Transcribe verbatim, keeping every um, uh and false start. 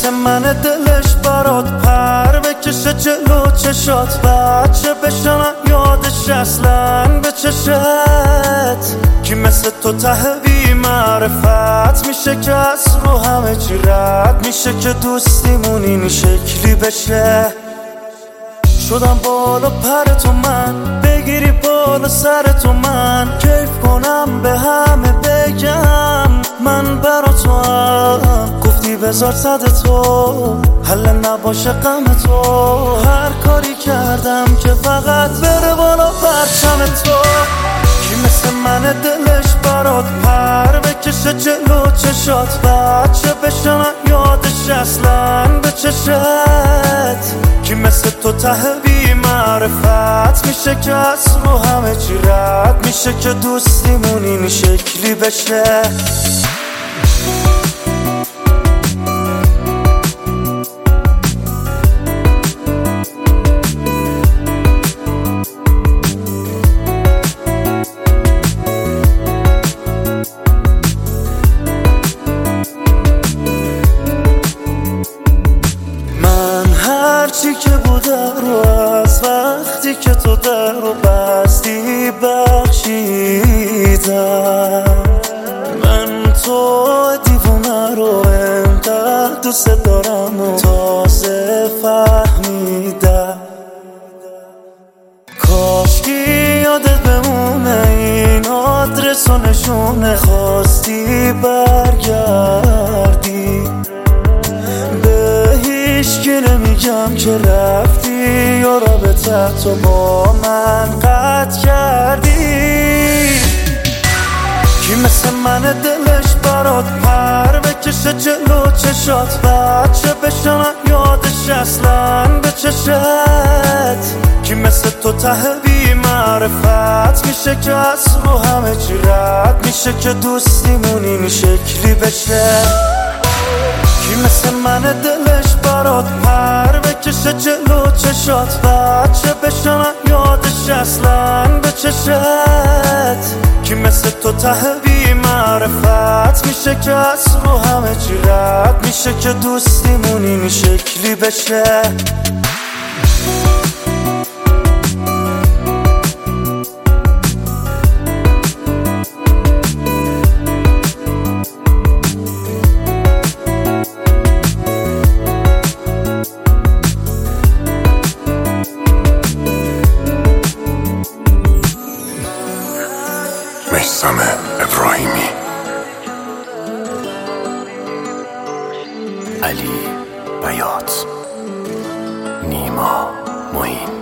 مثل من دلش برات پر بکشه جلو چشات، بچه بشنم یادش اصلا به چشت. کی مثل تو ته بی معرفت میشه که از رو همه چی رد میشه، که دوستیمون این شکلی بشه. شدم بالا پر تو من، بگیری بالا سر تو من، کیف کنم به همه بگم من برا تو هم. گفتی بذار صد تو حل نباشه غم تو، هر کاری کردم که فقط بره بالا پرچم تو. کی مثل من دلش برات پر بکشه جلو چشات، بچه بشنم یادش اصلا به چشت. کی مثل تو ته بی معرفت میشه که از رو همه چی رد میشه، که دوستیمون این شکلی بشه. هرچی که بوده رو از وقتی که تو در رو بستی بخشیدم. من تو دیوونه رو انقدر دوست دارم و تازه فهمیدم. کاشکی یادت بمونه این آدرس و نشونه، خواستی برگردی هیچکی نمیگم که رفتی یا رابطه تو با من قطع کردی. کی مثل من دلش برات پر بکشه جلو چشات، بچه بشنم یادش اصلا به چشت. کی مثل تو ته بی معرفت میشه که از رو همه چی رد میشه، که دوستیمون این شکلی بشه. کی مثل من دلش برات پر بکشه جلو چشات، بچه بشنم یادش اصلا به چشت. کی مثل تو ته بی معرفت میشه که از رو همه چی رد میشه، که دوستیمون این شکلی بشه. میثم ابراهیمی، علی بیات، نیما معین.